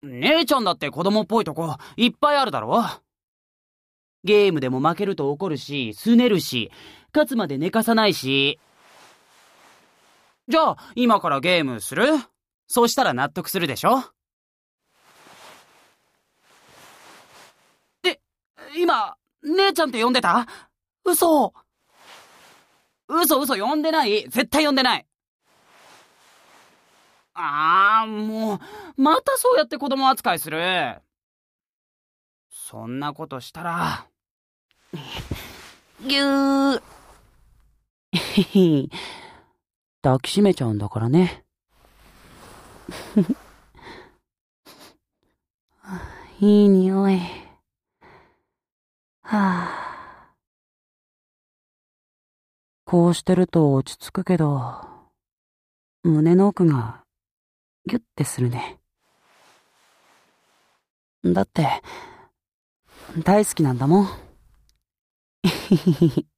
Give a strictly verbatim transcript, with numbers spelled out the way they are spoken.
姉ちゃんだって子供っぽいとこいっぱいあるだろ。ゲームでも負けると怒るし、拗ねるし、勝つまで寝かさないし。じゃあ、今からゲームする？そうしたら納得するでしょ？え、今、姉ちゃんって呼んでた？嘘。嘘嘘呼んでない。絶対呼んでない。あー、もう、またそうやって子供扱いする。そんなことしたら、ぎゅー。へへ、抱きしめちゃうんだからね。いい匂い。はあ。こうしてると落ち着くけど、胸の奥がギュッてするね。だって、大好きなんだもん。